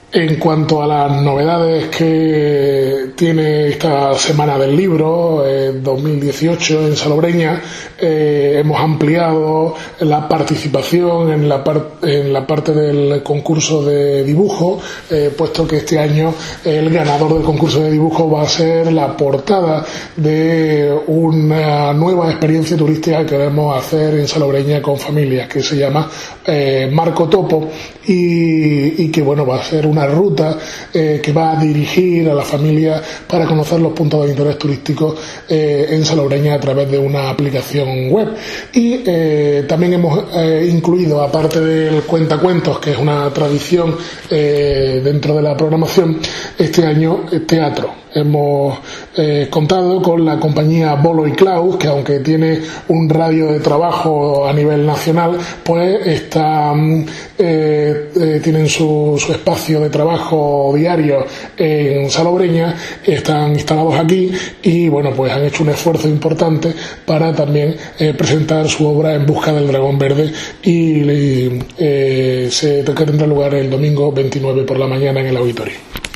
En cuanto a las novedades que tiene esta Semana del Libro 2018 en Salobreña, hemos ampliado la participación en la parte del concurso de dibujo, puesto que este año el ganador del concurso de dibujo va a ser la portada de una nueva experiencia turística que queremos hacer en Salobreña con familias, que se llama Marco Topo, y que bueno, va a ser una ruta que va a dirigir a la familia para conocer los puntos de interés turísticos en Salobreña a través de una aplicación web. Y también hemos incluido, aparte del cuentacuentos, que es una tradición dentro de la programación, este año teatro. Hemos contado con la compañía Bolo y Klaus, que aunque tiene un radio de trabajo a nivel nacional, pues tienen su espacio de trabajo diario en Salobreña, están instalados aquí y bueno, pues han hecho un esfuerzo importante para también presentar su obra En busca del dragón verde, y que tendrá lugar el domingo 29 por la mañana en el auditorio.